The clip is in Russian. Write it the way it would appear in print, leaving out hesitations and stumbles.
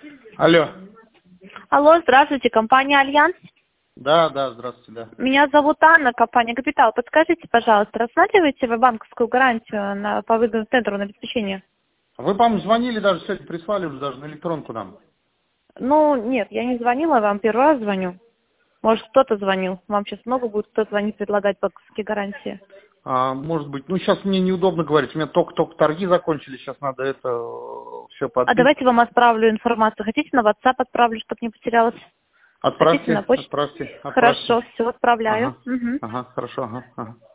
Алло. Алло, здравствуйте, компания «Альянс». Да, здравствуйте, да. Меня зовут Анна, компания «Капитал». Подскажите, пожалуйста, рассматриваете вы банковскую гарантию по выданному тендеру на обеспечение? Вы, по-моему, звонили даже сегодня, прислали уже даже на электронку нам. Ну, нет, я не звонила, вам первый раз звоню. Может, кто-то звонил. Вам сейчас много будет кто звонить, предлагать банковские гарантии. Может быть, сейчас мне неудобно говорить, у меня только торги закончились, сейчас надо это все А подбить. давайте вам отправлю информацию. Хотите, на WhatsApp отправлю, чтобы не потерялась? Хотите, на почту? Отправьте. Хорошо, все, отправляю. Ага, хорошо, ага.